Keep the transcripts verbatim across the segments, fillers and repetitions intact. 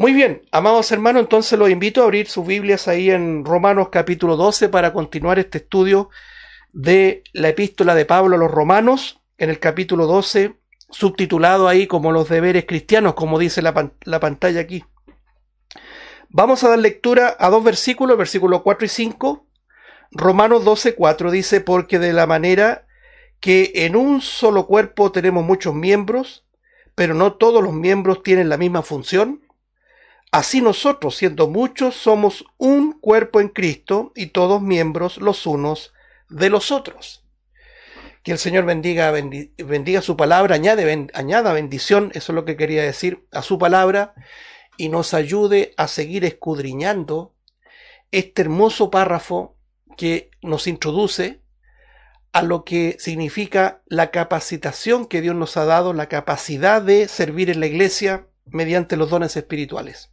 Muy bien, amados hermanos, entonces los invito a abrir sus Biblias ahí en Romanos capítulo doce para continuar este estudio de la epístola de Pablo a los Romanos, en el capítulo doce, subtitulado ahí como los deberes cristianos, como dice la, pan la pantalla aquí. Vamos a dar lectura a dos versículos, versículos cuatro y cinco. Romanos doce, cuatro dice: porque de la manera que en un solo cuerpo tenemos muchos miembros, pero no todos los miembros tienen la misma función, así nosotros, siendo muchos, somos un cuerpo en Cristo y todos miembros los unos de los otros. Que el Señor bendiga, bendi bendiga su palabra, añade, ben añada bendición, eso es lo que quería decir, a su palabra, y nos ayude a seguir escudriñando este hermoso párrafo que nos introduce a lo que significa la capacitación que Dios nos ha dado, la capacidad de servir en la iglesia mediante los dones espirituales.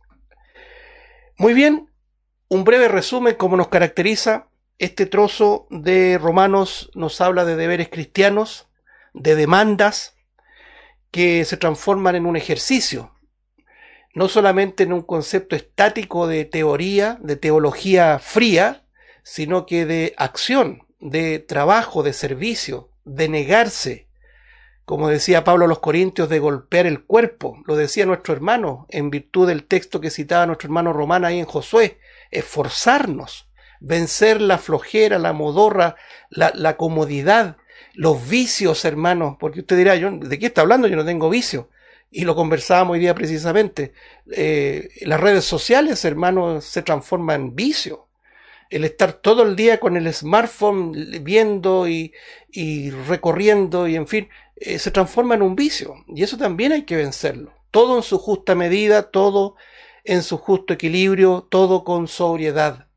Muy bien, un breve resumen como nos caracteriza. Este trozo de Romanos nos habla de deberes cristianos, de demandas que se transforman en un ejercicio, no solamente en un concepto estático de teoría, de teología fría, sino que de acción, de trabajo, de servicio, de negarse. Como decía Pablo a los Corintios, de golpear el cuerpo. Lo decía nuestro hermano en virtud del texto que citaba nuestro hermano Romano ahí en Josué. Esforzarnos, vencer la flojera, la modorra, la, la comodidad, los vicios, hermanos. Porque usted dirá, yo, ¿de qué está hablando? Yo no tengo vicio. Y lo conversábamos hoy día precisamente. Eh, las redes sociales, hermanos, se transforman en vicio. El estar todo el día con el smartphone viendo y, y recorriendo y en fin, eh, se transforma en un vicio. Y eso también hay que vencerlo. Todo en su justa medida, todo en su justo equilibrio, todo con sobriedad.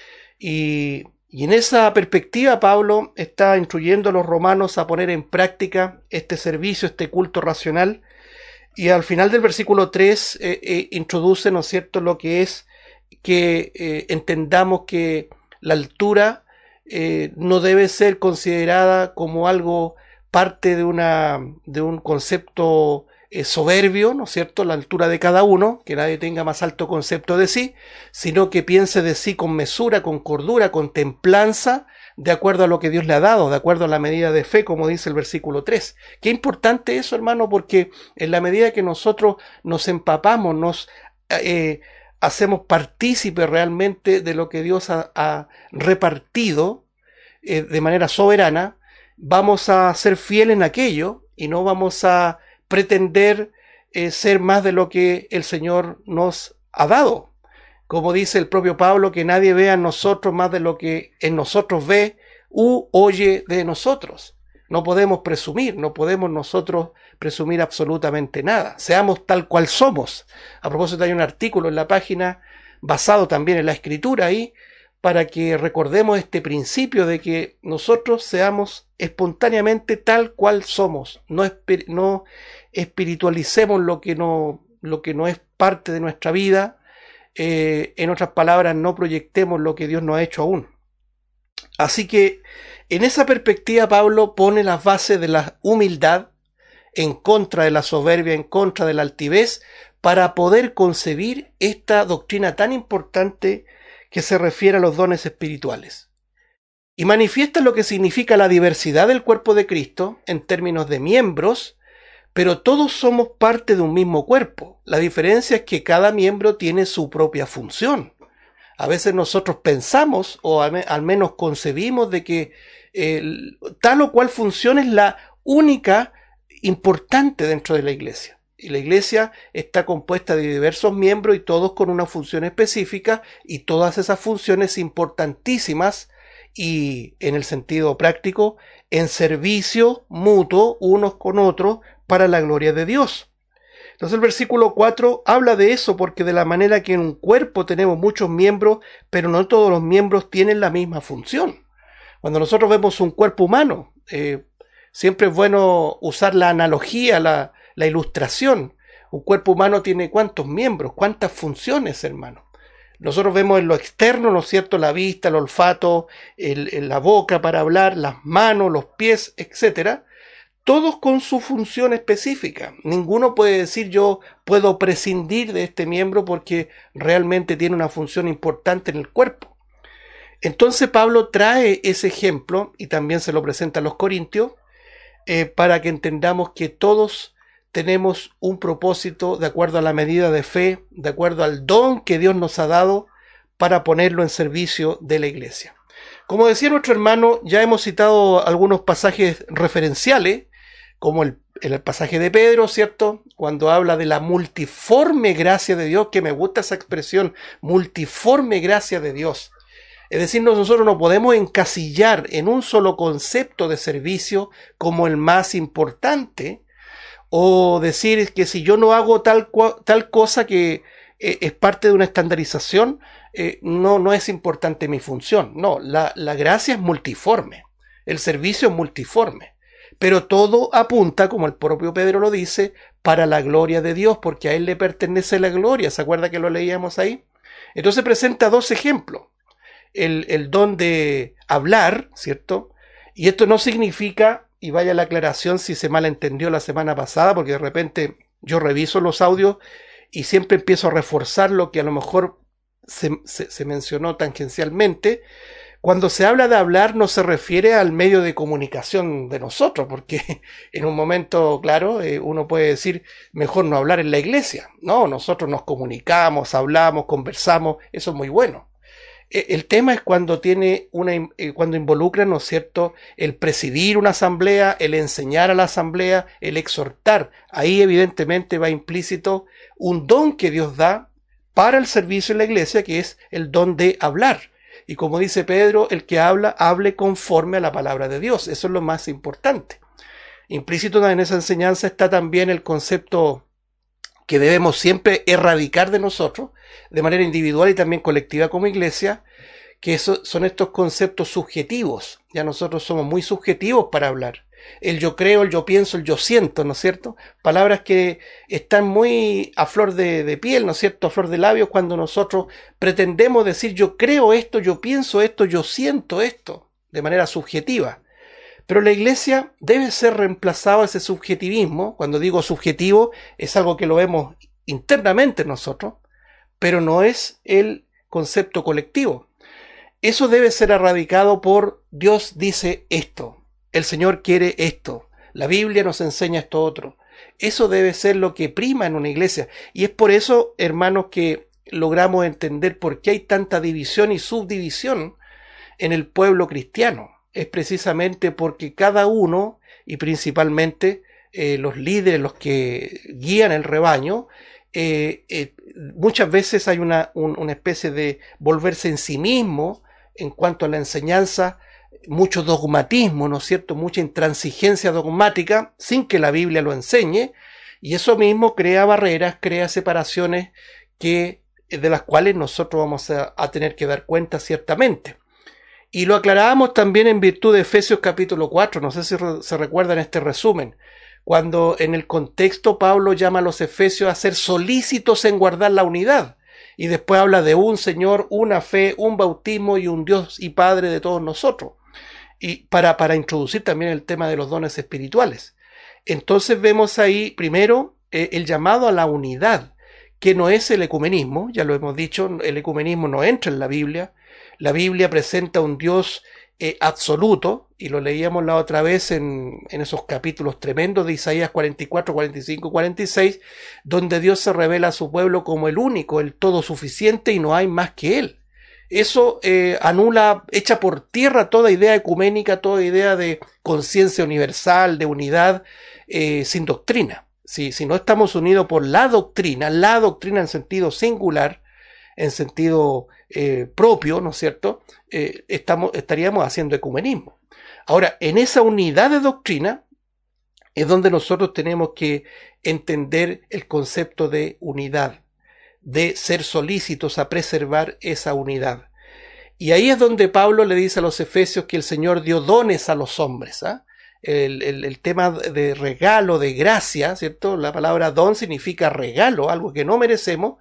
Y, y en esa perspectiva Pablo está instruyendo a los romanos a poner en práctica este servicio, este culto racional. Y al final del versículo tres eh, eh, introduce, ¿no es cierto?, lo que es que eh, entendamos que la altura eh, no debe ser considerada como algo parte de, una, de un concepto eh, soberbio, ¿no es cierto?, la altura de cada uno, que nadie tenga más alto concepto de sí, sino que piense de sí con mesura, con cordura, con templanza, de acuerdo a lo que Dios le ha dado, de acuerdo a la medida de fe, como dice el versículo tres. Qué importante eso, hermano, porque en la medida que nosotros nos empapamos, nos eh, hacemos partícipes realmente de lo que Dios ha, ha repartido eh, de manera soberana, vamos a ser fieles en aquello y no vamos a pretender eh, ser más de lo que el Señor nos ha dado. Como dice el propio Pablo, que nadie vea en nosotros más de lo que en nosotros ve u oye de nosotros. No podemos presumir, no podemos nosotros presumir absolutamente nada. Seamos tal cual somos. A propósito, hay un artículo en la página basado también en la escritura ahí, para que recordemos este principio de que nosotros seamos espontáneamente tal cual somos. No, esp no espiritualicemos lo que no, lo que no es parte de nuestra vida. Eh, en otras palabras, no proyectemos lo que Dios no ha hecho aún. Así que en esa perspectiva Pablo pone las bases de la humildad en contra de la soberbia, en contra de la altivez, para poder concebir esta doctrina tan importante que se refiere a los dones espirituales. Y manifiesta lo que significa la diversidad del cuerpo de Cristo en términos de miembros, pero todos somos parte de un mismo cuerpo. La diferencia es que cada miembro tiene su propia función. A veces nosotros pensamos, o al menos concebimos, de que eh, tal o cual función es la única importante dentro de la iglesia. Y la iglesia está compuesta de diversos miembros y todos con una función específica, y todas esas funciones importantísimas y, en el sentido práctico, en servicio mutuo unos con otros para la gloria de Dios. Entonces el versículo cuatro habla de eso, porque de la manera que en un cuerpo tenemos muchos miembros, pero no todos los miembros tienen la misma función. Cuando nosotros vemos un cuerpo humano, eh, siempre es bueno usar la analogía, la, la ilustración. Un cuerpo humano tiene ¿cuántos miembros? ¿Cuántas funciones, hermano? Nosotros vemos en lo externo, ¿no es cierto?, la vista, el olfato, el, el, la boca para hablar, las manos, los pies, etcétera. todos con su función específica. Ninguno puede decir yo puedo prescindir de este miembro porque realmente tiene una función importante en el cuerpo. Entonces Pablo trae ese ejemplo y también se lo presenta a los corintios eh, para que entendamos que todos tenemos un propósito de acuerdo a la medida de fe, de acuerdo al don que Dios nos ha dado para ponerlo en servicio de la iglesia. Como decía nuestro hermano, ya hemos citado algunos pasajes referenciales, como el, el pasaje de Pedro, ¿cierto? Cuando habla de la multiforme gracia de Dios, que me gusta esa expresión, multiforme gracia de Dios. Es decir, nosotros no podemos encasillar en un solo concepto de servicio como el más importante, o decir que si yo no hago tal, tal cosa que eh, es parte de una estandarización, eh, no, no es importante mi función. No, la, la gracia es multiforme, el servicio es multiforme, pero todo apunta, como el propio Pedro lo dice, para la gloria de Dios, porque a Él le pertenece la gloria. ¿Se acuerda que lo leíamos ahí? Entonces presenta dos ejemplos. El, el don de hablar, ¿cierto? Y esto no significa, y vaya la aclaración si se malentendió la semana pasada, porque de repente yo reviso los audios y siempre empiezo a reforzar lo que a lo mejor se, se, se mencionó tangencialmente. Cuando se habla de hablar no se refiere al medio de comunicación de nosotros, porque en un momento, claro, eh, uno puede decir mejor no hablar en la iglesia. No, nosotros nos comunicamos, hablamos, conversamos, eso es muy bueno. El tema es cuando tiene una, cuando involucra, ¿no es cierto?, el presidir una asamblea, el enseñar a la asamblea, el exhortar. Ahí evidentemente va implícito un don que Dios da para el servicio en la iglesia, que es el don de hablar. Y como dice Pedro, el que habla, hable conforme a la palabra de Dios. Eso es lo más importante. Implícito en esa enseñanza está también el concepto que debemos siempre erradicar de nosotros, de manera individual y también colectiva como iglesia, que eso, son estos conceptos subjetivos. Ya nosotros somos muy subjetivos para hablar. El yo creo, el yo pienso, el yo siento, ¿no es cierto? Palabras que están muy a flor de, de piel, ¿no es cierto? A flor de labios cuando nosotros pretendemos decir yo creo esto, yo pienso esto, yo siento esto, de manera subjetiva. Pero la iglesia debe ser reemplazado ese subjetivismo. Cuando digo subjetivo, es algo que lo vemos internamente nosotros, pero no es el concepto colectivo. Eso debe ser erradicado por Dios dice esto, el Señor quiere esto, la Biblia nos enseña esto otro. Eso debe ser lo que prima en una iglesia. Y es por eso, hermanos, que logramos entender por qué hay tanta división y subdivisión en el pueblo cristiano. Es precisamente porque cada uno, y principalmente eh, los líderes, los que guían el rebaño, eh, eh, muchas veces hay una, un, una especie de volverse en sí mismo en cuanto a la enseñanza, mucho dogmatismo, ¿no es cierto?, mucha intransigencia dogmática sin que la Biblia lo enseñe, y eso mismo crea barreras, crea separaciones que, de las cuales nosotros vamos a, a tener que dar cuenta ciertamente. Y lo aclarábamos también en virtud de Efesios capítulo cuatro, no sé si re, se recuerdan este resumen, cuando en el contexto Pablo llama a los efesios a ser solícitos en guardar la unidad, y después habla de un Señor, una fe, un bautismo y un Dios y Padre de todos nosotros, y para, para introducir también el tema de los dones espirituales. Entonces vemos ahí primero eh, el llamado a la unidad, que no es el ecumenismo, ya lo hemos dicho, el ecumenismo no entra en la Biblia. La Biblia presenta un Dios eh, absoluto, y lo leíamos la otra vez en, en esos capítulos tremendos de Isaías cuarenta y cuatro, cuarenta y cinco, cuarenta y seis, donde Dios se revela a su pueblo como el único, el todo suficiente y no hay más que Él. Eso eh, anula, echa por tierra toda idea ecuménica, toda idea de conciencia universal, de unidad, eh, sin doctrina. Si, si no estamos unidos por la doctrina, la doctrina en sentido singular, en sentido eh, propio, ¿no es cierto?, eh, estamos, estaríamos haciendo ecumenismo. Ahora, en esa unidad de doctrina es donde nosotros tenemos que entender el concepto de unidad, de ser solícitos a preservar esa unidad. Y ahí es donde Pablo le dice a los efesios que el Señor dio dones a los hombres, ¿ah? El, el, el tema de regalo, de gracia, ¿cierto? La palabra don significa regalo, algo que no merecemos,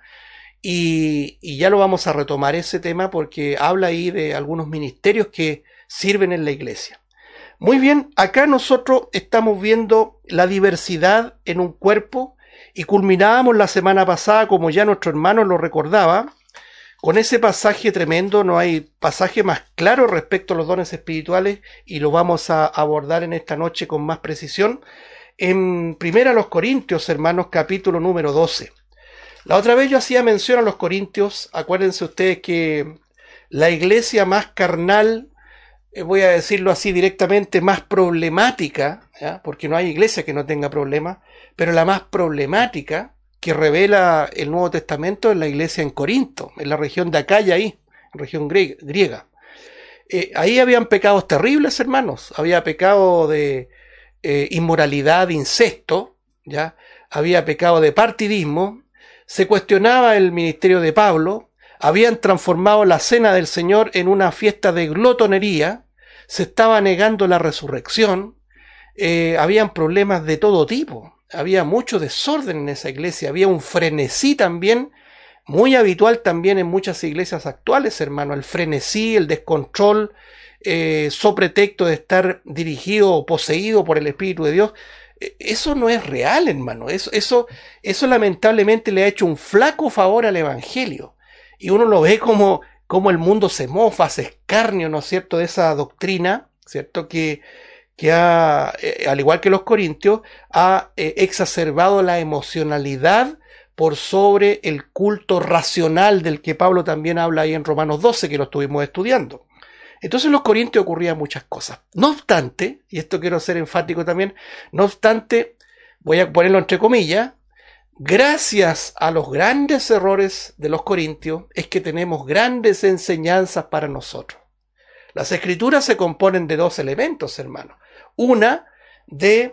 y, y ya lo vamos a retomar ese tema porque habla ahí de algunos ministerios que sirven en la iglesia. Muy bien, acá nosotros estamos viendo la diversidad en un cuerpo y culminábamos la semana pasada, como ya nuestro hermano lo recordaba, con ese pasaje tremendo. No hay pasaje más claro respecto a los dones espirituales y lo vamos a abordar en esta noche con más precisión. En Primera a los Corintios, hermanos, capítulo número doce. La otra vez yo hacía mención a los Corintios. Acuérdense ustedes que la iglesia más carnal, eh, voy a decirlo así directamente, más problemática, ¿ya? Porque no hay iglesia que no tenga problemas, pero la más problemática que revela el Nuevo Testamento es la iglesia en Corinto, en la región de Acaya, ahí, región griega. Eh, ahí habían pecados terribles, hermanos. Había pecado de eh, inmoralidad, de incesto, ¿ya? Había pecado de partidismo. Se cuestionaba el ministerio de Pablo. Habían transformado la cena del Señor en una fiesta de glotonería. Se estaba negando la resurrección. Eh, habían problemas de todo tipo. Había mucho desorden en esa iglesia. Había un frenesí también, muy habitual también en muchas iglesias actuales, hermano. El frenesí, el descontrol, eh, so pretexto de estar dirigido o poseído por el Espíritu de Dios. Eso no es real, hermano. Eso, eso, eso lamentablemente le ha hecho un flaco favor al Evangelio. Y uno lo ve como, como el mundo se mofa, se escarnio, ¿no es cierto?, de esa doctrina, ¿cierto?, que, que ha, eh, al igual que los corintios, ha eh, exacerbado la emocionalidad por sobre el culto racional del que Pablo también habla ahí en Romanos doce, que lo estuvimos estudiando. Entonces en los corintios ocurrían muchas cosas. No obstante, y esto quiero ser enfático también, no obstante, voy a ponerlo entre comillas, gracias a los grandes errores de los corintios es que tenemos grandes enseñanzas para nosotros. Las escrituras se componen de dos elementos, hermano. Una, de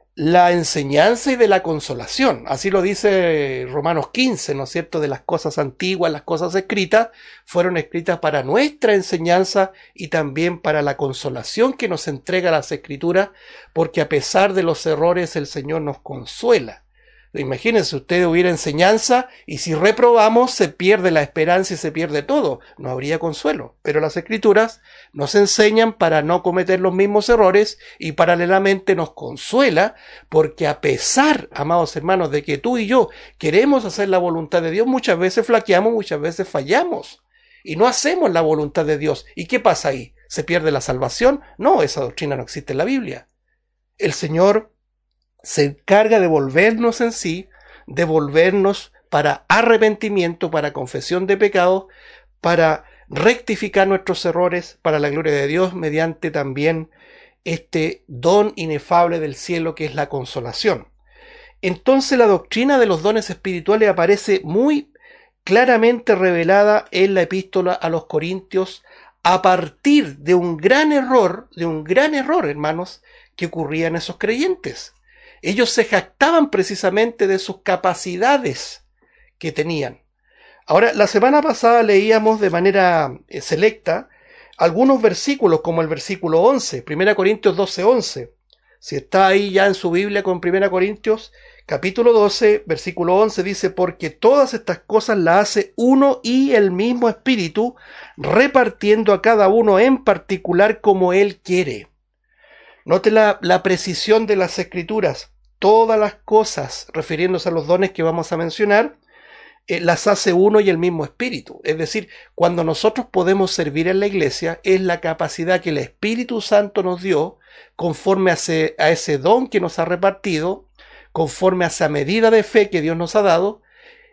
la enseñanza y de la consolación. Así lo dice Romanos quince, ¿no es cierto? De las cosas antiguas, las cosas escritas, fueron escritas para nuestra enseñanza y también para la consolación que nos entrega las escrituras, porque a pesar de los errores el Señor nos consuela. Imagínense, usted hubiera enseñanza y si reprobamos se pierde la esperanza y se pierde todo. No habría consuelo. Pero las escrituras nos enseñan para no cometer los mismos errores y paralelamente nos consuela porque a pesar, amados hermanos, de que tú y yo queremos hacer la voluntad de Dios, muchas veces flaqueamos, muchas veces fallamos y no hacemos la voluntad de Dios. ¿Y qué pasa ahí? ¿Se pierde la salvación? No, esa doctrina no existe en la Biblia. El Señor se encarga de volvernos en sí, de volvernos para arrepentimiento, para confesión de pecados, para rectificar nuestros errores, para la gloria de Dios, mediante también este don inefable del cielo que es la consolación. Entonces la doctrina de los dones espirituales aparece muy claramente revelada en la epístola a los Corintios a partir de un gran error, de un gran error, hermanos, que ocurría en esos creyentes. Ellos se jactaban precisamente de sus capacidades que tenían. Ahora, la semana pasada leíamos de manera eh, selecta algunos versículos, como el versículo once, Primera Corintios doce, once. Si está ahí ya en su Biblia con Primera Corintios, capítulo doce, versículo once, dice: porque todas estas cosas las hace uno y el mismo Espíritu, repartiendo a cada uno en particular como Él quiere. Note la, la precisión de las escrituras. Todas las cosas, refiriéndose a los dones que vamos a mencionar, eh, las hace uno y el mismo Espíritu. Es decir, cuando nosotros podemos servir en la iglesia, es la capacidad que el Espíritu Santo nos dio, conforme a ese, a ese don que nos ha repartido, conforme a esa medida de fe que Dios nos ha dado,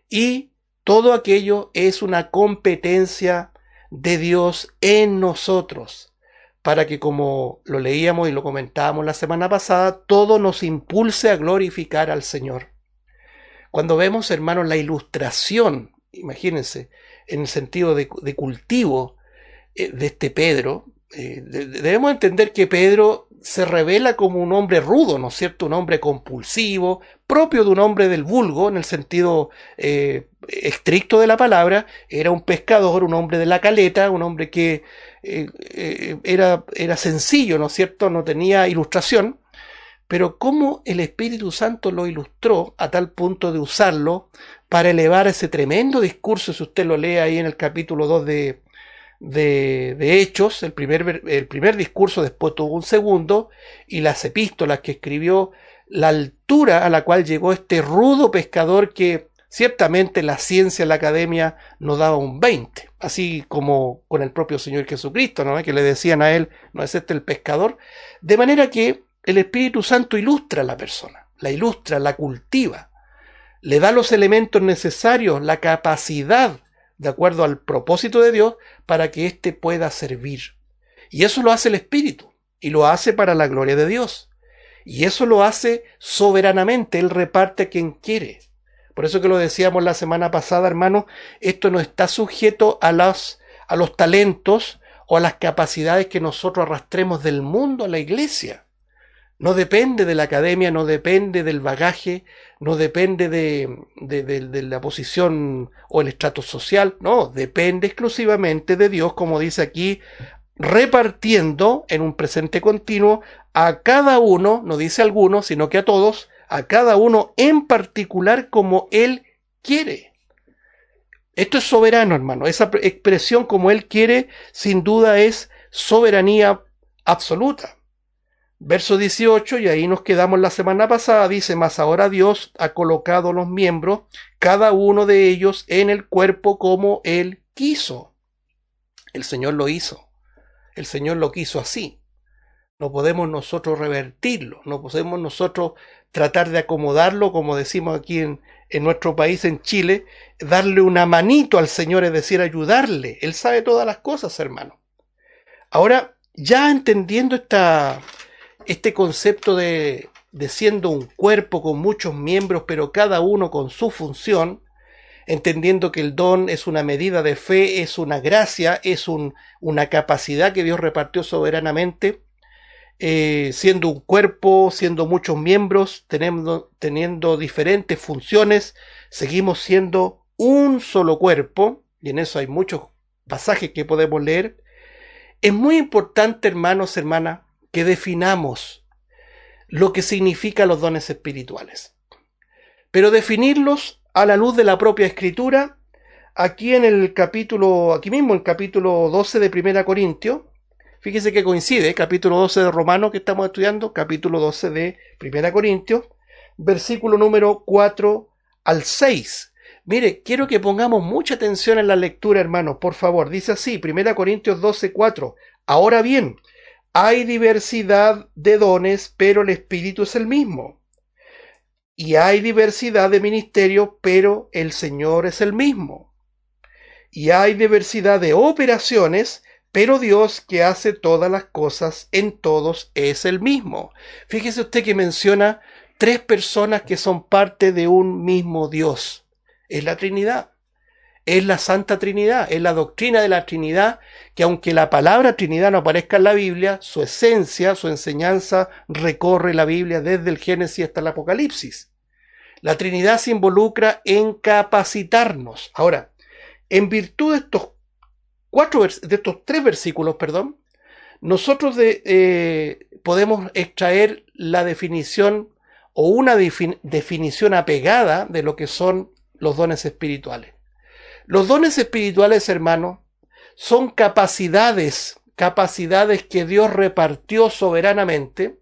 y todo aquello es una competencia de Dios en nosotros, para que, como lo leíamos y lo comentábamos la semana pasada, todo nos impulse a glorificar al Señor. Cuando vemos, hermanos, la ilustración, imagínense, en el sentido de, de cultivo eh, de este Pedro, eh, de, debemos entender que Pedro se revela como un hombre rudo, ¿no es cierto? Un hombre compulsivo, propio de un hombre del vulgo, en el sentido eh, estricto de la palabra. Era un pescador, un hombre de la caleta, un hombre que eh, eh, era, era sencillo, ¿no es cierto? No tenía ilustración, pero cómo el Espíritu Santo lo ilustró a tal punto de usarlo para elevar ese tremendo discurso. Si usted lo lee ahí en el capítulo dos de, de, de Hechos, el primer, el primer discurso, después tuvo un segundo, y las epístolas que escribió, la altura a la cual llegó este rudo pescador que ciertamente la ciencia, la academia nos daba un veinte, así como con el propio Señor Jesucristo, ¿no? Que le decían a él, ¿no es este el pescador? De manera que el Espíritu Santo ilustra a la persona, la ilustra, la cultiva, le da los elementos necesarios, la capacidad, de acuerdo al propósito de Dios, para que éste pueda servir. Y eso lo hace el Espíritu, y lo hace para la gloria de Dios. Y eso lo hace soberanamente, Él reparte a quien quiere. Por eso que lo decíamos la semana pasada, hermano, esto no está sujeto a los, a los talentos o a las capacidades que nosotros arrastremos del mundo a la iglesia. No depende de la academia, no depende del bagaje, no depende de, de, de, de la posición o el estrato social, no, depende exclusivamente de Dios, como dice aquí, repartiendo en un presente continuo a cada uno, no dice alguno, sino que a todos, a cada uno en particular como Él quiere. Esto es soberano, hermano. Esa expresión como Él quiere, sin duda es soberanía absoluta. Verso dieciocho, y ahí nos quedamos la semana pasada, dice, mas ahora Dios ha colocado los miembros, cada uno de ellos en el cuerpo como Él quiso. El Señor lo hizo. El Señor lo quiso así. No podemos nosotros revertirlo, no podemos nosotros tratar de acomodarlo, como decimos aquí en, en nuestro país, en Chile, darle una manito al Señor, es decir, ayudarle. Él sabe todas las cosas, hermano. Ahora, ya entendiendo esta, este concepto de, de siendo un cuerpo con muchos miembros, pero cada uno con su función, entendiendo que el don es una medida de fe, es una gracia, es un, una capacidad que Dios repartió soberanamente, eh, siendo un cuerpo, siendo muchos miembros, teniendo, teniendo diferentes funciones, seguimos siendo un solo cuerpo, y en eso hay muchos pasajes que podemos leer. Es muy importante, hermanos, hermanas, que definamos lo que significan los dones espirituales, pero definirlos a la luz de la propia Escritura. Aquí en el capítulo, aquí mismo en el capítulo doce de Primera Corintios, fíjese que coincide, capítulo doce de Romanos que estamos estudiando, capítulo doce de Primera Corintios, versículo número cuatro al seis. Mire, quiero que pongamos mucha atención en la lectura, hermanos, por favor. Dice así, Primera Corintios doce, cuatro. Ahora bien, hay diversidad de dones, pero el Espíritu es el mismo. Y hay diversidad de ministerios, pero el Señor es el mismo. Y hay diversidad de operaciones, pero Dios que hace todas las cosas en todos es el mismo. Fíjese usted que menciona tres personas que son parte de un mismo Dios. Es la Trinidad, es la Santa Trinidad, es la doctrina de la Trinidad, que aunque la palabra Trinidad no aparezca en la Biblia, su esencia, su enseñanza recorre la Biblia desde el Génesis hasta el Apocalipsis. La Trinidad se involucra en capacitarnos. Ahora, en virtud de estos cuatro, de estos tres versículos, perdón, nosotros de, eh, podemos extraer la definición o una defin- definición apegada de lo que son los dones espirituales. Los dones espirituales, hermanos, son capacidades, capacidades que Dios repartió soberanamente,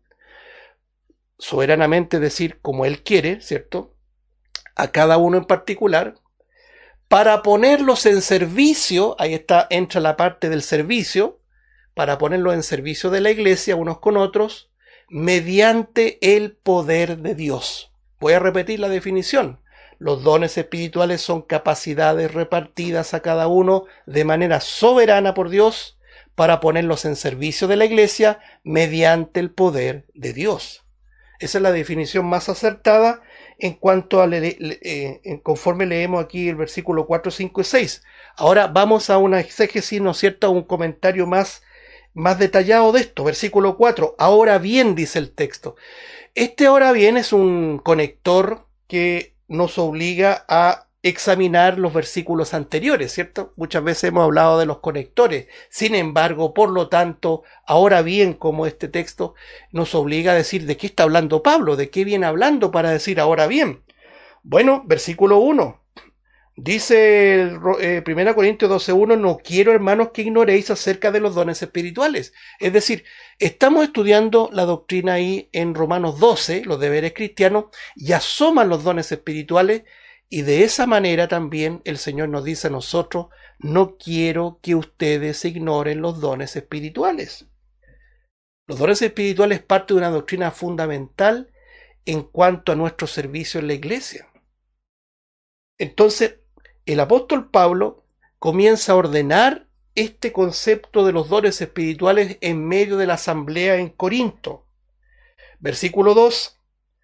soberanamente decir como Él quiere, ¿cierto? A cada uno en particular, para ponerlos en servicio, ahí está, entra la parte del servicio, para ponerlos en servicio de la iglesia unos con otros, mediante el poder de Dios. Voy a repetir la definición. Los dones espirituales son capacidades repartidas a cada uno de manera soberana por Dios para ponerlos en servicio de la iglesia mediante el poder de Dios. Esa es la definición más acertada en cuanto a, le, le, eh, conforme leemos aquí el versículo cuatro, cinco y seis. Ahora vamos a una exégesis, ¿no es cierto?, a un comentario más, más detallado de esto. Versículo cuatro, ahora bien, dice el texto. Este ahora bien es un conector que nos obliga a examinar los versículos anteriores, ¿cierto? Muchas veces hemos hablado de los conectores. Sin embargo, por lo tanto, ahora bien, como este texto nos obliga a decir de qué está hablando Pablo, de qué viene hablando para decir ahora bien. Bueno, versículo uno. Dice el, eh, primera Corintios doce uno, no quiero, hermanos, que ignoréis acerca de los dones espirituales. Es decir, estamos estudiando la doctrina ahí en Romanos doce, los deberes cristianos, y asoman los dones espirituales, y de esa manera también el Señor nos dice a nosotros, no quiero que ustedes ignoren los dones espirituales. Los dones espirituales parte de una doctrina fundamental en cuanto a nuestro servicio en la iglesia. Entonces, el apóstol Pablo comienza a ordenar este concepto de los dones espirituales en medio de la asamblea en Corinto. Versículo dos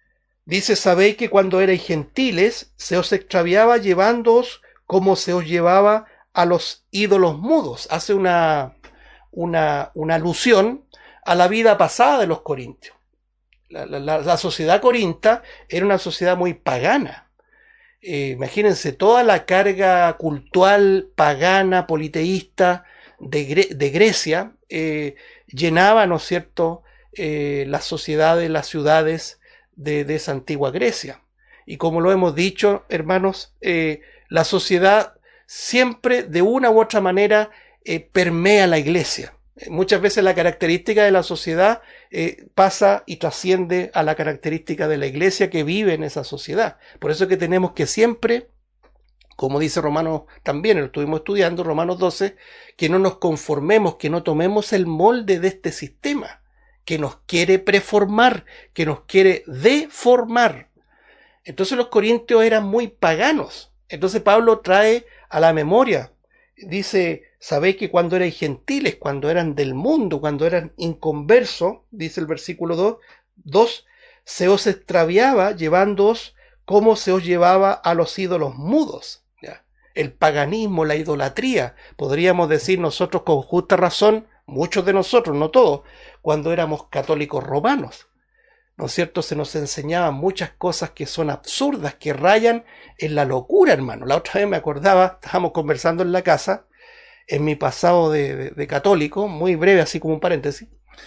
dice, sabéis que cuando erais gentiles se os extraviaba llevándoos como se os llevaba a los ídolos mudos. Hace una, una, una alusión a la vida pasada de los corintios. La, la, la sociedad corinta era una sociedad muy pagana. Eh, imagínense toda la carga cultural pagana, politeísta de, Gre de Grecia, eh, llenaba, ¿no es cierto?, eh, las sociedades, las ciudades de, de esa antigua Grecia. Y como lo hemos dicho, hermanos, eh, la sociedad siempre de una u otra manera eh, permea la iglesia. Muchas veces la característica de la sociedad eh, pasa y trasciende a la característica de la iglesia que vive en esa sociedad. Por eso es que tenemos que siempre, como dice Romanos también, lo estuvimos estudiando, Romanos doce, que no nos conformemos, que no tomemos el molde de este sistema, que nos quiere preformar, que nos quiere deformar. Entonces los corintios eran muy paganos. Entonces Pablo trae a la memoria, dice, sabéis que cuando erais gentiles, cuando eran del mundo, cuando eran inconversos, dice el versículo dos, se os extraviaba llevándoos como se os llevaba a los ídolos mudos. ¿Ya? El paganismo, la idolatría, podríamos decir nosotros con justa razón, muchos de nosotros, no todos, cuando éramos católicos romanos. ¿No es cierto? Se nos enseñaban muchas cosas que son absurdas, que rayan en la locura, hermano. La otra vez me acordaba, estábamos conversando en la casa, en mi pasado de, de, de católico, muy breve, así como un paréntesis,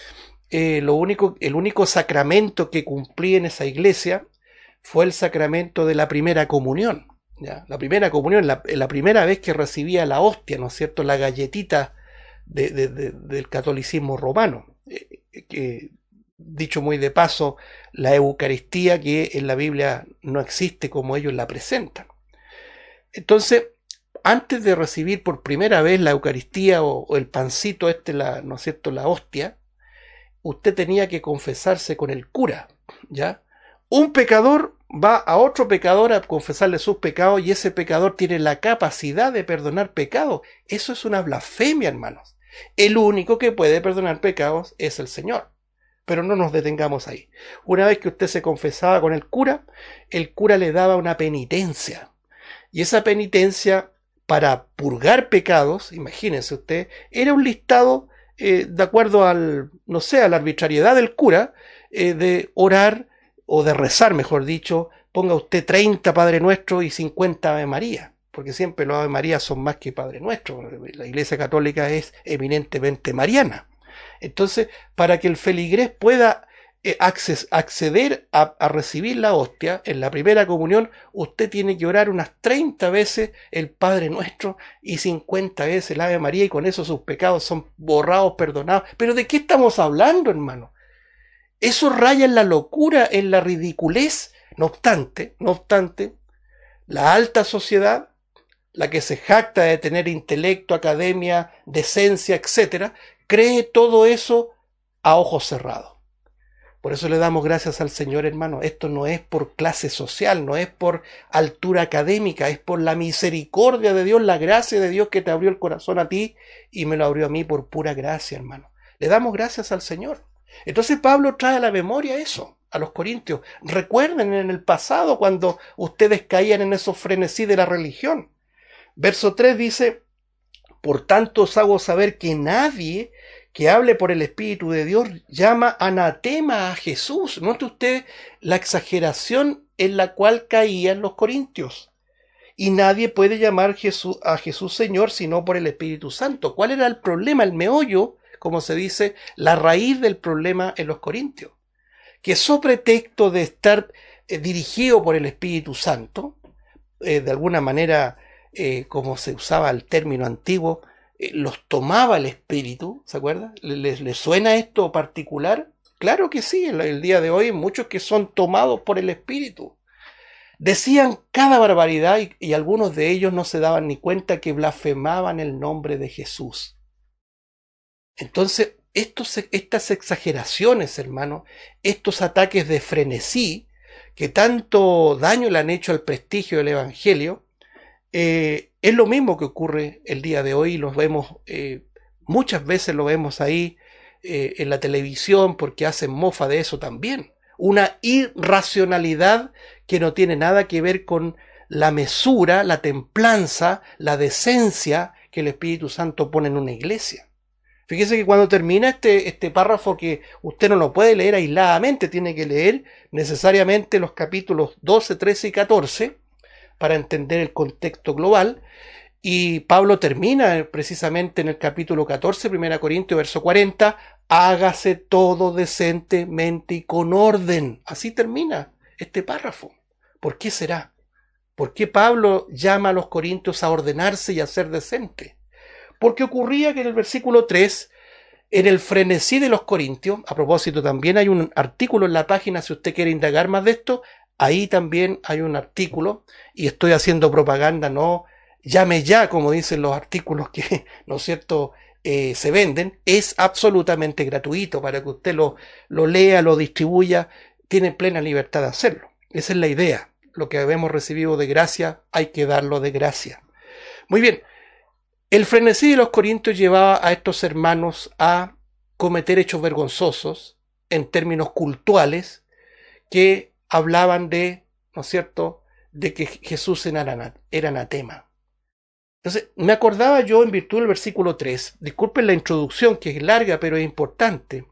eh, lo único, el único sacramento que cumplí en esa iglesia fue el sacramento de la primera comunión. ¿Ya? La primera comunión, la, la primera vez que recibía la hostia, ¿no es cierto? La galletita de, de, de, del catolicismo romano, eh, que dicho muy de paso, la Eucaristía que en la Biblia no existe como ellos la presentan. Entonces, antes de recibir por primera vez la Eucaristía o, o el pancito este, la, ¿no es cierto?, la hostia, usted tenía que confesarse con el cura, ¿ya? Un pecador va a otro pecador a confesarle sus pecados y ese pecador tiene la capacidad de perdonar pecados. Eso es una blasfemia, hermanos. El único que puede perdonar pecados es el Señor. Pero no nos detengamos ahí. Una vez que usted se confesaba con el cura, el cura le daba una penitencia. Y esa penitencia, para purgar pecados, imagínense usted, era un listado, eh, de acuerdo al, no sé, a la arbitrariedad del cura, eh, de orar, o de rezar, mejor dicho, ponga usted treinta Padre Nuestro y cincuenta Ave María. Porque siempre los Ave María son más que Padre Nuestro. La Iglesia Católica es eminentemente mariana. Entonces, para que el feligrés pueda eh, acces, acceder a, a recibir la hostia en la primera comunión, usted tiene que orar unas treinta veces el Padre Nuestro y cincuenta veces el Ave María, y con eso sus pecados son borrados, perdonados. ¿Pero de qué estamos hablando, hermano? Eso raya en la locura, en la ridiculez. No obstante, no obstante, la alta sociedad, la que se jacta de tener intelecto, academia, decencia, etcétera, cree todo eso a ojos cerrados. Por eso le damos gracias al Señor, hermano. Esto no es por clase social, no es por altura académica, es por la misericordia de Dios, la gracia de Dios que te abrió el corazón a ti y me lo abrió a mí por pura gracia, hermano. Le damos gracias al Señor. Entonces Pablo trae a la memoria eso, a los corintios. Recuerden en el pasado cuando ustedes caían en esos frenesí de la religión. Verso tres dice, por tanto os hago saber que nadie que hable por el Espíritu de Dios llama anatema a Jesús. Note usted la exageración en la cual caían los corintios. Y nadie puede llamar Jesús, a Jesús Señor sino por el Espíritu Santo. ¿Cuál era el problema? El meollo, como se dice, la raíz del problema en los corintios. Que sobre pretexto de estar eh, dirigido por el Espíritu Santo, eh, de alguna manera eh, como se usaba el término antiguo, eh, los tomaba el espíritu, ¿se acuerda? ¿Les, les suena esto particular? Claro que sí, el, el día de hoy hay muchos que son tomados por el espíritu. Decían cada barbaridad y, y algunos de ellos no se daban ni cuenta que blasfemaban el nombre de Jesús. Entonces, estos, estas exageraciones, hermano, estos ataques de frenesí, que tanto daño le han hecho al prestigio del Evangelio, eh, es lo mismo que ocurre el día de hoy, los vemos, eh, muchas veces lo vemos ahí eh, en la televisión, porque hacen mofa de eso también. Una irracionalidad que no tiene nada que ver con la mesura, la templanza, la decencia que el Espíritu Santo pone en una iglesia. Fíjese que cuando termina este, este párrafo, que usted no lo puede leer aisladamente, tiene que leer necesariamente los capítulos doce, trece y catorce para entender el contexto global, y Pablo termina precisamente en el capítulo catorce, primera Corintios, verso cuarenta, hágase todo decentemente y con orden. Así termina este párrafo. ¿Por qué será? ¿Por qué Pablo llama a los corintios a ordenarse y a ser decente? Porque ocurría que en el versículo tres, en el frenesí de los corintios, a propósito también hay un artículo en la página si usted quiere indagar más de esto, ahí también hay un artículo, y estoy haciendo propaganda, no llame ya, como dicen los artículos que, ¿no es cierto?, eh, se venden, es absolutamente gratuito para que usted lo, lo lea, lo distribuya, tiene plena libertad de hacerlo. Esa es la idea. Lo que hemos recibido de gracia, hay que darlo de gracia. Muy bien. El frenesí de los corintios llevaba a estos hermanos a cometer hechos vergonzosos en términos cultuales que hablaban de, ¿no es cierto?, de que Jesús era, era anatema. Entonces, me acordaba yo en virtud del versículo tres, disculpen la introducción que es larga pero es importante,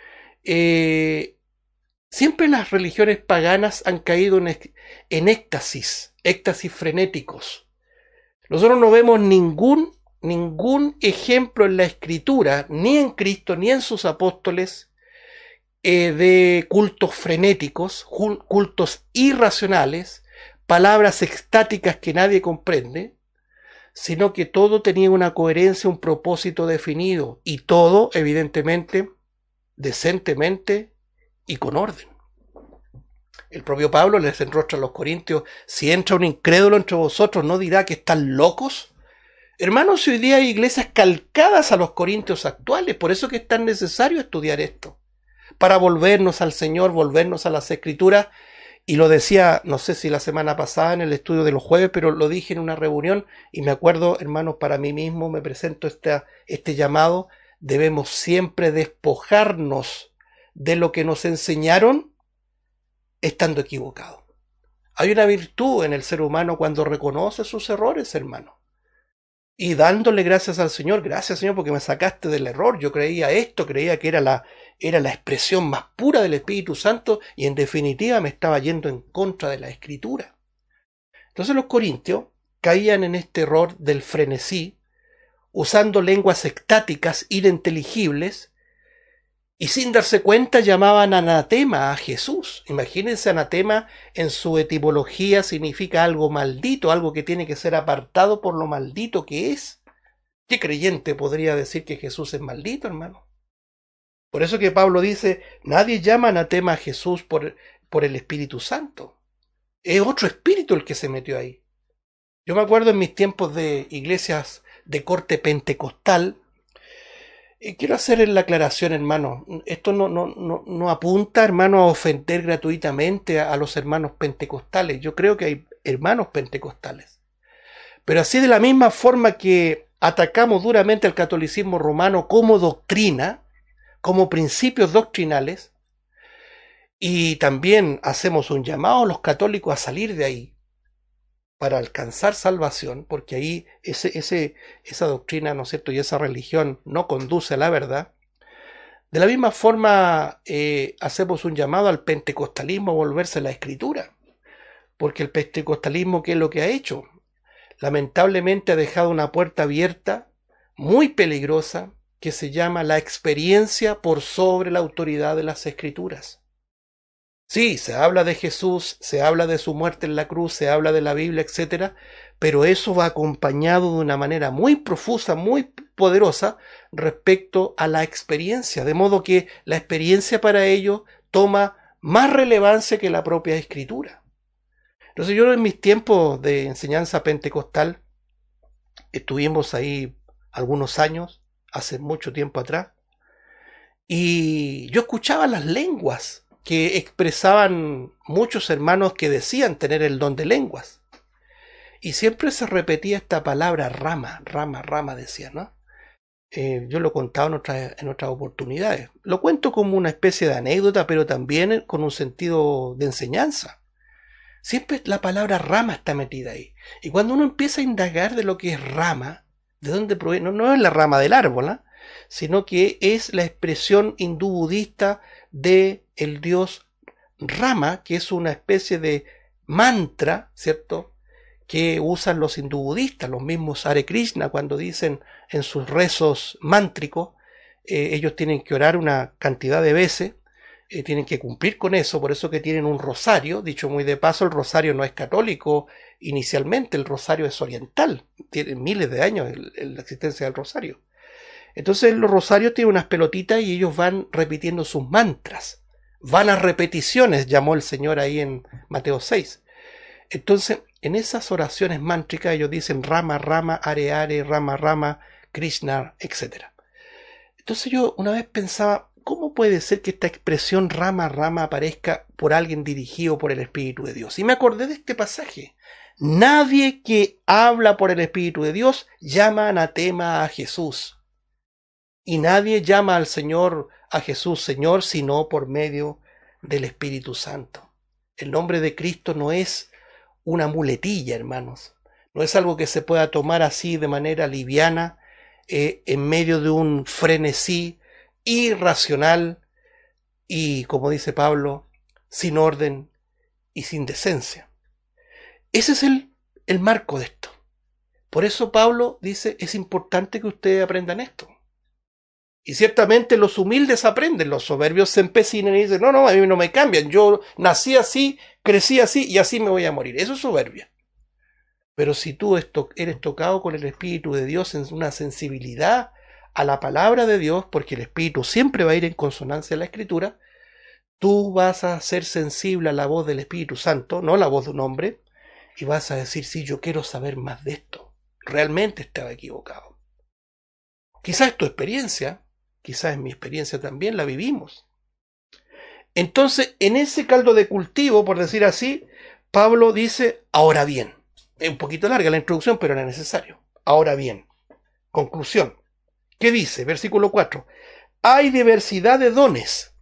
eh, siempre las religiones paganas han caído en, en éxtasis, éxtasis frenéticos. Nosotros no vemos ningún, ningún ejemplo en la Escritura, ni en Cristo, ni en sus apóstoles, eh, de cultos frenéticos, cultos irracionales, palabras extáticas que nadie comprende, sino que todo tenía una coherencia, un propósito definido, y todo, evidentemente, decentemente y con orden. El propio Pablo les enrostra a los corintios: si entra un incrédulo entre vosotros, ¿no dirá que están locos? Hermanos, hoy día hay iglesias calcadas a los corintios actuales, por eso que es tan necesario estudiar esto, para volvernos al Señor, volvernos a las Escrituras. Y lo decía, no sé si la semana pasada en el estudio de los jueves, pero lo dije en una reunión y me acuerdo, hermanos, para mí mismo me presento este, este llamado: debemos siempre despojarnos de lo que nos enseñaron estando equivocados. Hay una virtud en el ser humano cuando reconoce sus errores, hermano, y dándole gracias al Señor. Gracias, Señor, porque me sacaste del error. Yo creía esto, creía que era la, era la expresión más pura del Espíritu Santo y en definitiva me estaba yendo en contra de la Escritura. Entonces los corintios caían en este error del frenesí, usando lenguas extáticas, ininteligibles, y sin darse cuenta llamaban anatema a Jesús. Imagínense, anatema en su etimología significa algo maldito, algo que tiene que ser apartado por lo maldito que es. ¿Qué creyente podría decir que Jesús es maldito, hermano? Por eso que Pablo dice, nadie llama anatema a Jesús por, por el Espíritu Santo. Es otro espíritu el que se metió ahí. Yo me acuerdo en mis tiempos de iglesias de corte pentecostal. Y quiero hacer la aclaración, hermano. Esto no, no, no, no apunta, hermano, a ofender gratuitamente a, a los hermanos pentecostales. Yo creo que hay hermanos pentecostales. Pero así, de la misma forma que atacamos duramente al catolicismo romano como doctrina, como principios doctrinales, y también hacemos un llamado a los católicos a salir de ahí para alcanzar salvación, porque ahí ese, ese, esa doctrina, ¿no es cierto?, y esa religión no conduce a la verdad. De la misma forma, eh, hacemos un llamado al pentecostalismo a volverse a la Escritura, porque el pentecostalismo, ¿qué es lo que ha hecho? Lamentablemente ha dejado una puerta abierta, muy peligrosa, que se llama la experiencia por sobre la autoridad de las Escrituras. Sí, se habla de Jesús, se habla de su muerte en la cruz, se habla de la Biblia, etcétera, pero eso va acompañado de una manera muy profusa, muy poderosa respecto a la experiencia, de modo que la experiencia para ellos toma más relevancia que la propia escritura. Entonces yo en mis tiempos de enseñanza pentecostal, estuvimos ahí algunos años, hace mucho tiempo atrás, y yo escuchaba las lenguas que expresaban muchos hermanos que decían tener el don de lenguas. Y siempre se repetía esta palabra rama, rama, rama, decía, ¿no? Eh, yo lo contaba en otras, en otras oportunidades. Lo cuento como una especie de anécdota, pero también con un sentido de enseñanza. Siempre la palabra rama está metida ahí. Y cuando uno empieza a indagar de lo que es rama, de dónde proviene, no, no es la rama del árbol, ¿eh? Sino que es la expresión hindú budista de el dios Rama, que es una especie de mantra, ¿cierto?, que usan los hindú budistas, los mismos Hare Krishna, cuando dicen en sus rezos mántricos, eh, ellos tienen que orar una cantidad de veces, eh, tienen que cumplir con eso, por eso que tienen un rosario. Dicho muy de paso, el rosario no es católico inicialmente, el rosario es oriental, tiene miles de años el, el, la existencia del rosario. Entonces los rosarios tienen unas pelotitas y ellos van repitiendo sus mantras, van a repeticiones, llamó el Señor ahí en Mateo seis. Entonces, en esas oraciones mántricas ellos dicen Rama, Rama, Are, Are, Rama, Rama, Krishna, etcétera. Entonces yo una vez pensaba, ¿cómo puede ser que esta expresión Rama, Rama aparezca por alguien dirigido por el Espíritu de Dios? Y me acordé de este pasaje. Nadie que habla por el Espíritu de Dios llama anatema a Jesús. Y nadie llama al Señor, a Jesús, Señor, sino por medio del Espíritu Santo. El nombre de Cristo no es una muletilla, hermanos. No es algo que se pueda tomar así de manera liviana, eh, en medio de un frenesí irracional y, como dice Pablo, sin orden y sin decencia. Ese es el, el marco de esto. Por eso Pablo dice, es importante que ustedes aprendan esto. Y ciertamente los humildes aprenden, los soberbios se empecinan y dicen, no, no, a mí no me cambian, yo nací así, crecí así y así me voy a morir. Eso es soberbia. Pero si tú eres tocado con el Espíritu de Dios en una sensibilidad a la palabra de Dios, porque el Espíritu siempre va a ir en consonancia a la Escritura, tú vas a ser sensible a la voz del Espíritu Santo, no la voz de un hombre, y vas a decir, sí, yo quiero saber más de esto. Realmente estaba equivocado. Quizás es tu experiencia, quizás en mi experiencia también la vivimos. Entonces, en ese caldo de cultivo, por decir así, Pablo dice, ahora bien. Es un poquito larga la introducción, pero era necesario. Ahora bien. Conclusión. ¿Qué dice? Versículo cuatro. Hay diversidad de dones,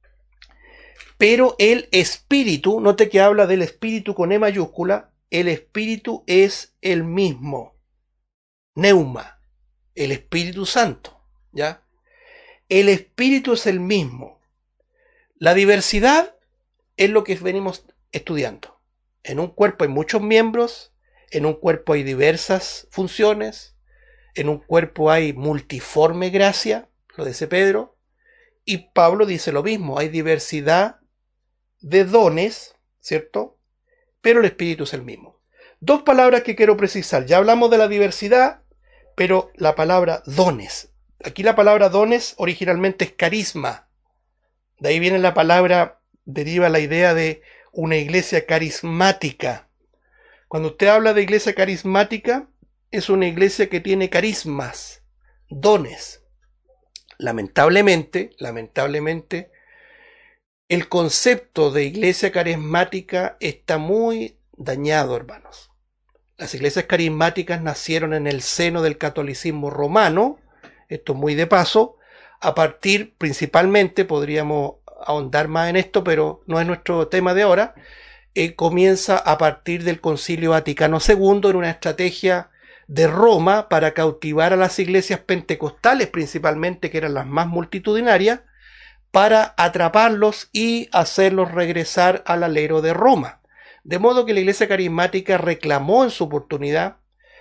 pero el Espíritu, note que habla del Espíritu con E mayúscula, el Espíritu es el mismo. Neuma, el Espíritu Santo, ¿ya? El Espíritu es el mismo. La diversidad es lo que venimos estudiando. En un cuerpo hay muchos miembros, en un cuerpo hay diversas funciones, en un cuerpo hay multiforme gracia, lo dice Pedro, y Pablo dice lo mismo, hay diversidad de dones, ¿cierto? Pero el Espíritu es el mismo. Dos palabras que quiero precisar, ya hablamos de la diversidad, pero la palabra dones. Aquí la palabra dones originalmente es carisma. De ahí viene la palabra, deriva la idea de una iglesia carismática. Cuando usted habla de iglesia carismática, es una iglesia que tiene carismas, dones. Lamentablemente, lamentablemente, el concepto de iglesia carismática está muy dañado, hermanos. Las iglesias carismáticas nacieron en el seno del catolicismo romano, esto muy de paso, a partir principalmente, podríamos ahondar más en esto, pero no es nuestro tema de ahora, eh, comienza a partir del Concilio Vaticano segundo en una estrategia de Roma para cautivar a las iglesias pentecostales principalmente, que eran las más multitudinarias, para atraparlos y hacerlos regresar al alero de Roma. De modo que la iglesia carismática reclamó en su oportunidad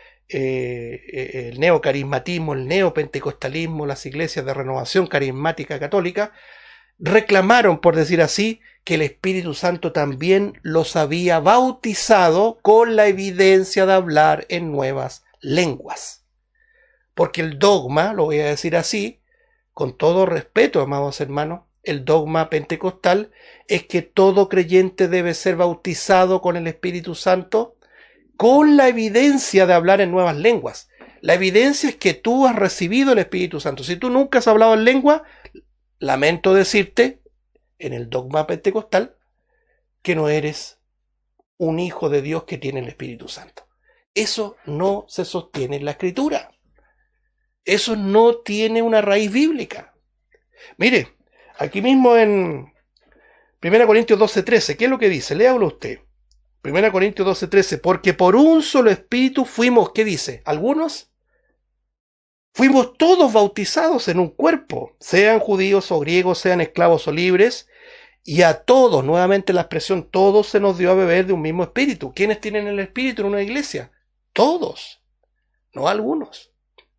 eh, el neocarismatismo, el neopentecostalismo, las iglesias de renovación carismática católica, reclamaron, por decir así, que el Espíritu Santo también los había bautizado con la evidencia de hablar en nuevas lenguas. Porque el dogma, lo voy a decir así, con todo respeto, amados hermanos, el dogma pentecostal es que todo creyente debe ser bautizado con el Espíritu Santo con la evidencia de hablar en nuevas lenguas. La evidencia es que tú has recibido el Espíritu Santo. Si tú nunca has hablado en lengua, lamento decirte, en el dogma pentecostal, que no eres un hijo de Dios que tiene el Espíritu Santo. Eso no se sostiene en la Escritura. Eso no tiene una raíz bíblica. Mire, aquí mismo en primera Corintios doce trece, ¿qué es lo que dice? Léalo usted. primera Corintios doce trece, porque por un solo espíritu fuimos, ¿qué dice? Algunos fuimos todos bautizados en un cuerpo, sean judíos o griegos, sean esclavos o libres, y a todos, nuevamente la expresión todos, se nos dio a beber de un mismo espíritu. ¿Quiénes tienen el espíritu en una iglesia? Todos, no algunos.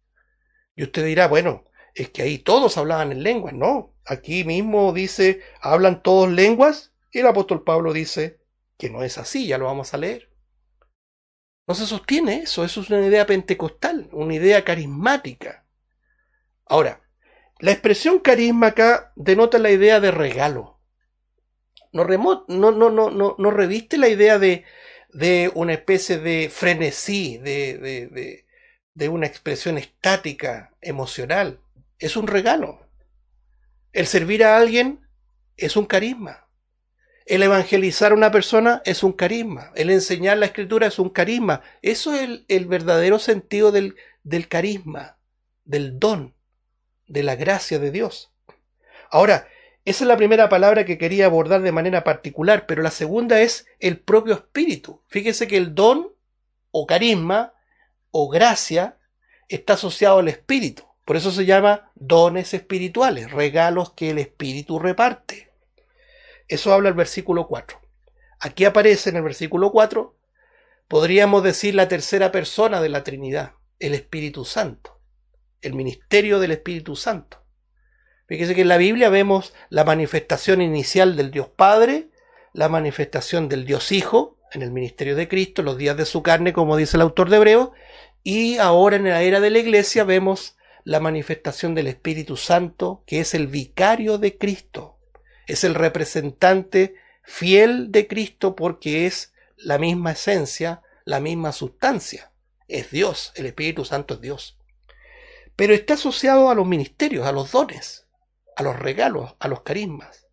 Y usted dirá, bueno, es que ahí todos hablaban en lenguas. No, aquí mismo dice, hablan todos lenguas, y el apóstol Pablo dice que no es así, ya lo vamos a leer. No se sostiene eso, eso es una idea pentecostal, una idea carismática. Ahora, la expresión carisma acá denota la idea de regalo. No, remo, no, no, no, no, no reviste la idea de, de una especie de frenesí, de, de, de, de una expresión estática, emocional. Es un regalo. El servir a alguien es un carisma. El evangelizar a una persona es un carisma. El enseñar la escritura es un carisma. Eso es el, el verdadero sentido del, del carisma, del don, de la gracia de Dios. Ahora, esa es la primera palabra que quería abordar de manera particular, pero la segunda es el propio espíritu. Fíjese que el don o carisma o gracia está asociado al espíritu. Por eso se llama dones espirituales, regalos que el espíritu reparte. Eso habla el versículo cuatro. Aquí aparece en el versículo cuatro, podríamos decir la tercera persona de la Trinidad, el Espíritu Santo, el ministerio del Espíritu Santo. Fíjese que en la Biblia vemos la manifestación inicial del Dios Padre, la manifestación del Dios Hijo, en el ministerio de Cristo, los días de su carne, como dice el autor de Hebreos, y ahora en la era de la Iglesia vemos la manifestación del Espíritu Santo, que es el vicario de Cristo. Es el representante fiel de Cristo porque es la misma esencia, la misma sustancia. Es Dios, el Espíritu Santo es Dios. Pero está asociado a los ministerios, a los dones, a los regalos, a los carismas.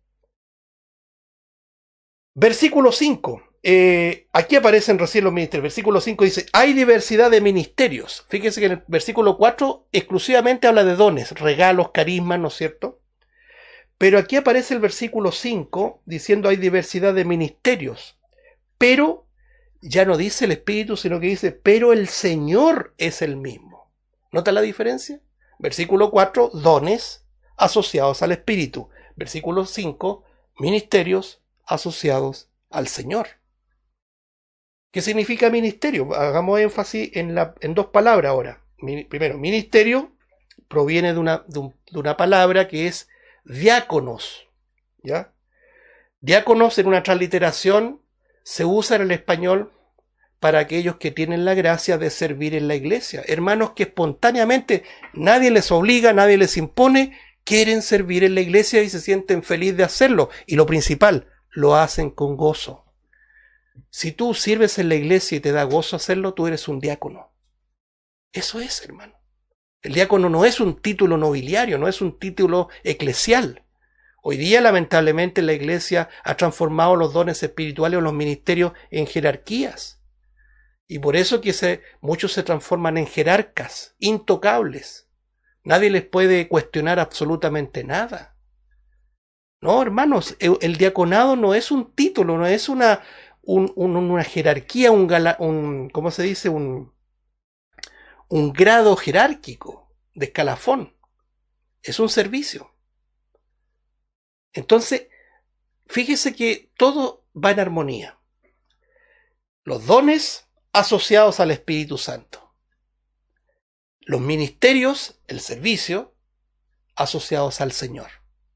Versículo cinco. Eh, aquí aparecen recién los ministerios. Versículo cinco dice, hay diversidad de ministerios. Fíjense que en el versículo cuatro exclusivamente habla de dones, regalos, carismas, ¿no es cierto? Pero aquí aparece el versículo cinco diciendo hay diversidad de ministerios. Pero ya no dice el Espíritu, sino que dice, pero el Señor es el mismo. ¿Nota la diferencia? Versículo cuatro, dones asociados al Espíritu. Versículo cinco, ministerios asociados al Señor. ¿Qué significa ministerio? Hagamos énfasis en, la, en dos palabras ahora. Primero, ministerio proviene de una, de, un, de una palabra que es diáconos, ¿ya? Diáconos en una transliteración se usa en el español para aquellos que tienen la gracia de servir en la iglesia. Hermanos que espontáneamente, nadie les obliga, nadie les impone, quieren servir en la iglesia y se sienten felices de hacerlo. Y lo principal, lo hacen con gozo. Si tú sirves en la iglesia y te da gozo hacerlo, tú eres un diácono. Eso es, hermano. El diácono no es un título nobiliario, no es un título eclesial. Hoy día, lamentablemente, la iglesia ha transformado los dones espirituales o los ministerios en jerarquías. Y por eso que se, muchos se transforman en jerarcas, intocables. Nadie les puede cuestionar absolutamente nada. No, hermanos, el, el diaconado no es un título, no es una, un, un, una jerarquía, un, gala, un ¿cómo se dice? Un, un grado jerárquico de escalafón. Es un servicio. Entonces, fíjese que todo va en armonía. Los dones asociados al Espíritu Santo. Los ministerios, el servicio, asociados al Señor.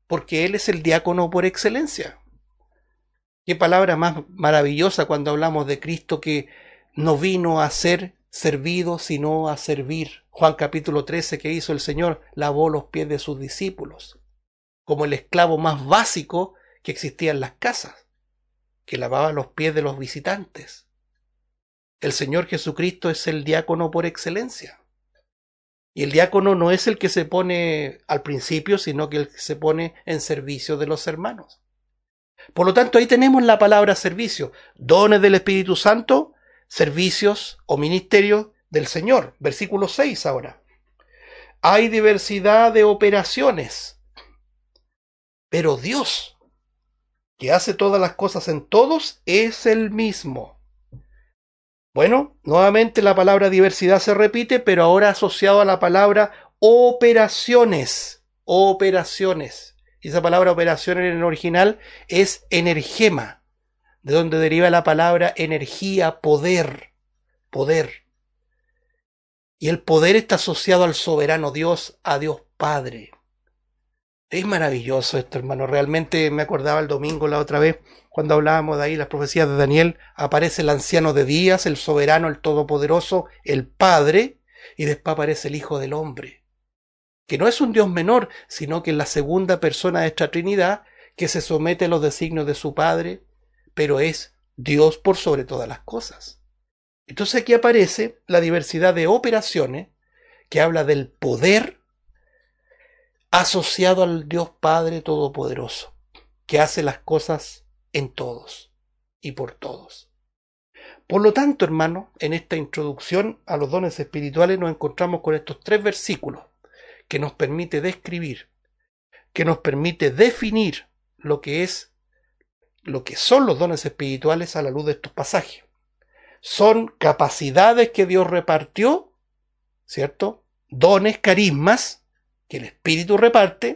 porque Él es el diácono por excelencia. Qué palabra más maravillosa cuando hablamos de Cristo, que no vino a ser servido, sino a servir. Juan capítulo trece, que hizo el Señor, lavó los pies de sus discípulos, como el esclavo más básico que existía en las casas, que lavaba los pies de los visitantes. El Señor Jesucristo es el diácono por excelencia. Y el diácono no es el que se pone al principio, sino que el que se pone en servicio de los hermanos. Por lo tanto, ahí tenemos la palabra servicio. Dones del Espíritu Santo, servicios o ministerios del Señor. Versículo seis ahora. Hay diversidad de operaciones, pero Dios, que hace todas las cosas en todos, es el mismo. Bueno, nuevamente la palabra diversidad se repite, pero ahora asociado a la palabra operaciones. Operaciones. Y esa palabra operación en el original es energema, de donde deriva la palabra energía, poder. Poder. Y el poder está asociado al soberano Dios, a Dios Padre. Es maravilloso esto, hermano. Realmente me acordaba el domingo la otra vez, cuando hablábamos de ahí las profecías de Daniel, aparece el anciano de días, el soberano, el todopoderoso, el Padre, y después aparece el Hijo del Hombre, que no es un Dios menor, sino que es la segunda persona de esta Trinidad, que se somete a los designios de su Padre, pero es Dios por sobre todas las cosas. Entonces aquí aparece la diversidad de operaciones, que habla del poder asociado al Dios Padre Todopoderoso, que hace las cosas en todos y por todos. Por lo tanto, hermano, en esta introducción a los dones espirituales nos encontramos con estos tres versículos que nos permite describir, que nos permite definir lo que es, lo que son los dones espirituales a la luz de estos pasajes. Son capacidades que Dios repartió, ¿cierto? Dones, carismas, que el Espíritu reparte,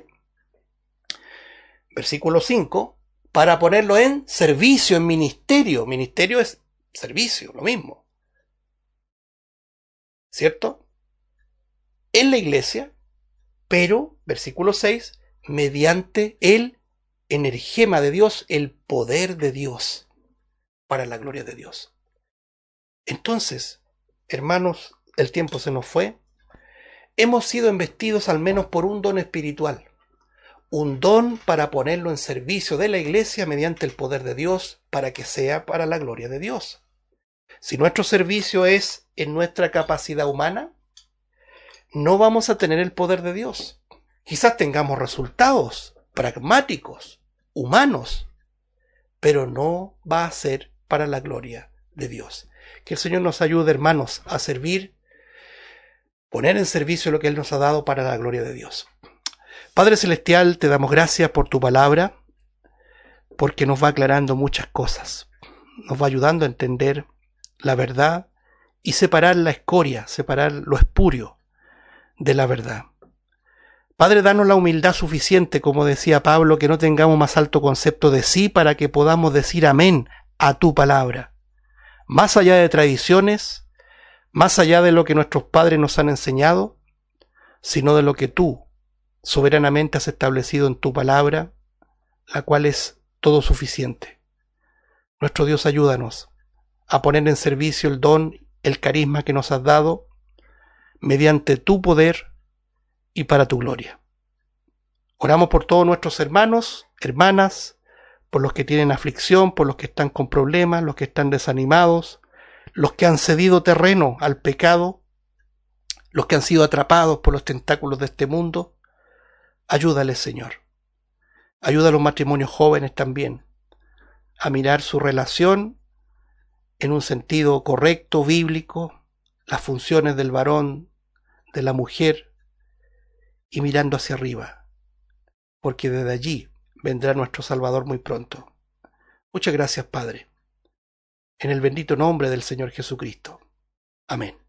versículo cinco, para ponerlo en servicio, en ministerio. Ministerio es servicio, lo mismo, ¿cierto? En la iglesia, pero, versículo seis, mediante el energema de Dios, el poder de Dios, para la gloria de Dios. Entonces, hermanos, el tiempo se nos fue. Hemos sido investidos al menos por un don espiritual, un don para ponerlo en servicio de la iglesia mediante el poder de Dios, para que sea para la gloria de Dios. Si nuestro servicio es en nuestra capacidad humana, no vamos a tener el poder de Dios. Quizás tengamos resultados pragmáticos, humanos, pero no va a ser para la gloria de Dios. Que el Señor nos ayude, hermanos, a servir, poner en servicio lo que Él nos ha dado para la gloria de Dios. Padre Celestial, te damos gracias por tu palabra, porque nos va aclarando muchas cosas. Nos va ayudando a entender la verdad y separar la escoria, separar lo espurio de la verdad. Padre, danos la humildad suficiente, como decía Pablo, que no tengamos más alto concepto de sí para que podamos decir amén a tu palabra. Más allá de tradiciones, más allá de lo que nuestros padres nos han enseñado, sino de lo que tú soberanamente has establecido en tu palabra, la cual es todo suficiente. Nuestro Dios, ayúdanos a poner en servicio el don, el carisma que nos has dado, mediante tu poder y para tu gloria. Oramos por todos nuestros hermanos, hermanas, por los que tienen aflicción, por los que están con problemas, los que están desanimados, los que han cedido terreno al pecado, los que han sido atrapados por los tentáculos de este mundo. Ayúdales, Señor. Ayuda a los matrimonios jóvenes también a mirar su relación en un sentido correcto, bíblico, las funciones del varón, de la mujer, y mirando hacia arriba, porque desde allí vendrá nuestro Salvador muy pronto. Muchas gracias, Padre, en el bendito nombre del Señor Jesucristo. Amén.